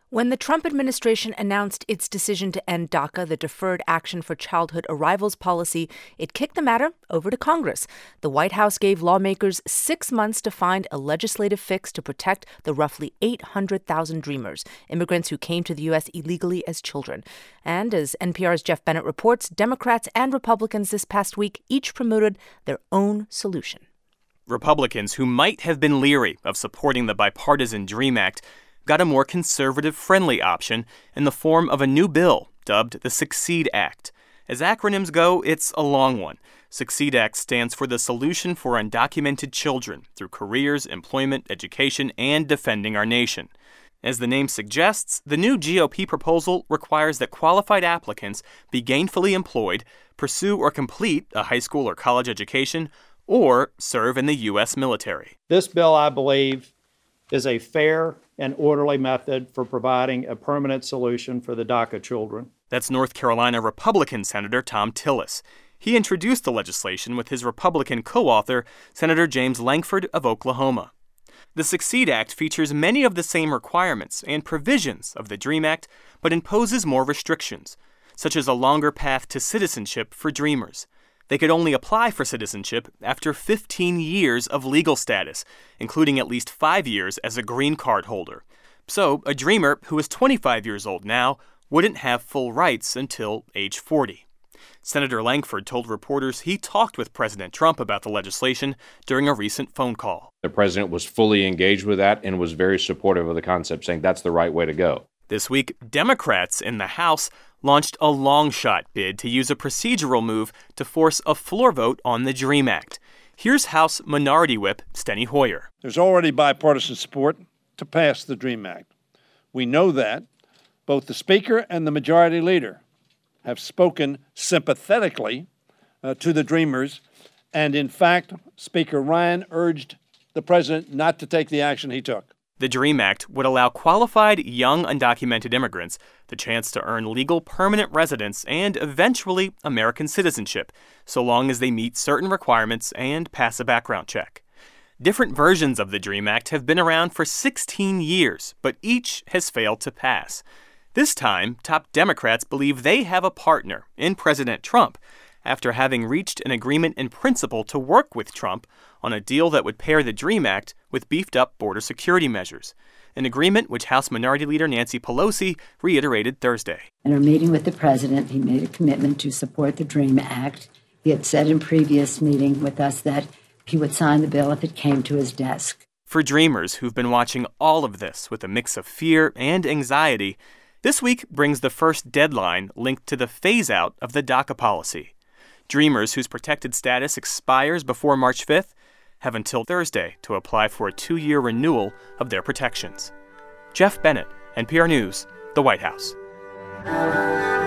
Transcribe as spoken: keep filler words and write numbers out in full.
When the Trump administration announced its decision to end DACA, the Deferred Action for Childhood Arrivals policy, it kicked the matter over to Congress. The White House gave lawmakers six months to find a legislative fix to protect the roughly eight hundred thousand Dreamers, immigrants who came to the U S illegally as children. And as N P R's Jeff Bennett reports, Democrats and Republicans this past week each promoted their own solution. Republicans who might have been leery of supporting the bipartisan DREAM Act got a more conservative-friendly option in the form of a new bill dubbed the SUCCEED Act. As acronyms go, it's a long one. SUCCEED Act stands for the Solution for Undocumented Children through Careers, Employment, Education, and Defending Our Nation. As the name suggests, the new G O P proposal requires that qualified applicants be gainfully employed, pursue or complete a high school or college education, or serve in the U S military. This bill, I believe, is a fair and orderly method for providing a permanent solution for the DACA children. That's North Carolina Republican Senator Thom Tillis. He introduced the legislation with his Republican co-author, Senator James Lankford of Oklahoma. The SUCCEED Act features many of the same requirements and provisions of the DREAM Act, but imposes more restrictions, such as a longer path to citizenship for Dreamers. They could only apply for citizenship after fifteen years of legal status, including at least five years as a green card holder. So a Dreamer who is twenty-five years old now wouldn't have full rights until age forty. Senator Lankford told reporters he talked with President Trump about the legislation during a recent phone call. The president was fully engaged with that and was very supportive of the concept, saying that's the right way to go. This week, Democrats in the House launched a long-shot bid to use a procedural move to force a floor vote on the DREAM Act. Here's House Minority Whip Steny Hoyer. There's already bipartisan support to pass the DREAM Act. We know that. Both the Speaker and the Majority Leader have spoken sympathetically uh, to the Dreamers, and in fact, Speaker Ryan urged the President not to take the action he took. The DREAM Act would allow qualified young undocumented immigrants the chance to earn legal permanent residence and eventually American citizenship, so long as they meet certain requirements and pass a background check. Different versions of the DREAM Act have been around for sixteen years, but each has failed to pass. This time, top Democrats believe they have a partner in President Trump, after having reached an agreement in principle to work with Trump on a deal that would pair the DREAM Act with beefed-up border security measures, an agreement which House Minority Leader Nancy Pelosi reiterated Thursday. In our meeting with the president, he made a commitment to support the DREAM Act. He had said in previous meeting with us that he would sign the bill if it came to his desk. For Dreamers who've been watching all of this with a mix of fear and anxiety, this week brings the first deadline linked to the phase-out of the DACA policy. Dreamers whose protected status expires before March fifth have until Thursday to apply for a two-year renewal of their protections. Jeff Bennett, N P R News, the White House.